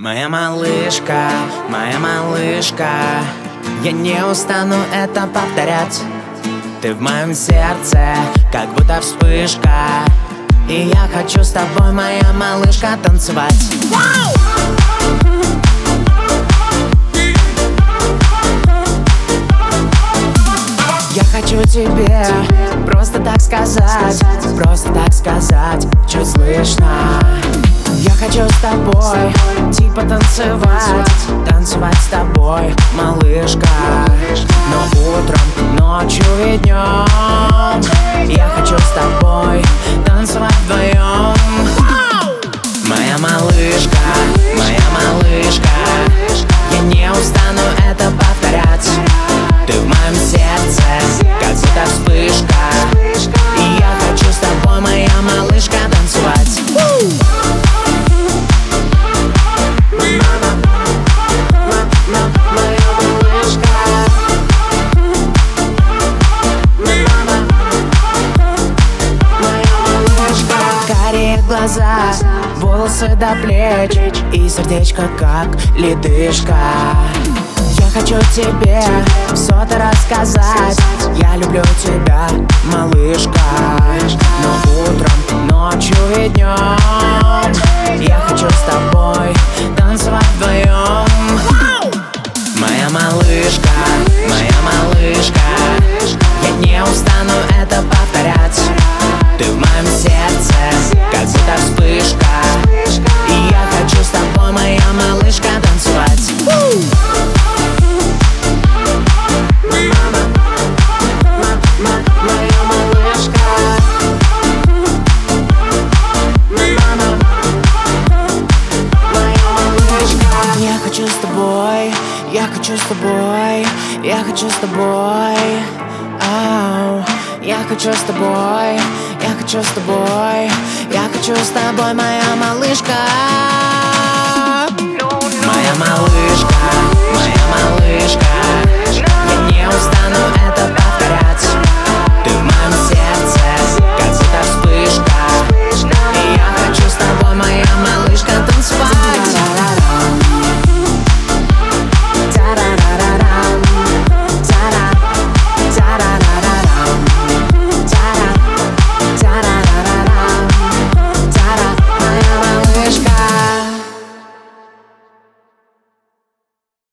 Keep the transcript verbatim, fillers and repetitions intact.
Моя малышка, моя малышка, я не устану это повторять. Ты в моем сердце, как будто вспышка, и я хочу с тобой, моя малышка, танцевать. Я хочу тебе просто так сказать, просто так сказать, чуть слышно. Я хочу с тобой, типа танцевать, танцевать с тобой, малышка. Но утром, ночью и днем я хочу с тобой танцевать вдвоем. Моя малышка, моя малышка, я не устану это повторять. Ты в моем сердце, как будто вспышка, и я хочу с тобой, моя малышка, танцевать. Карие глаза, волосы до плеч, и сердечко как ледышка. Я хочу тебе все-то рассказать. Я люблю тебя, малышка. Но утром, ночью и днем я хочу с тобой танцевать вдвоем. Моя малышка, моя малышка, я не устану это повторять. Ты в моем сердце, как будто вспышка, и я хочу с тобой, моя малышка, танцевать. Я хочу с тобой, я хочу с тобой, я хочу с тобой. Ау. Я хочу с тобой, я хочу с тобой, я хочу с тобой, моя малышка. Моя малышка, моя малышка,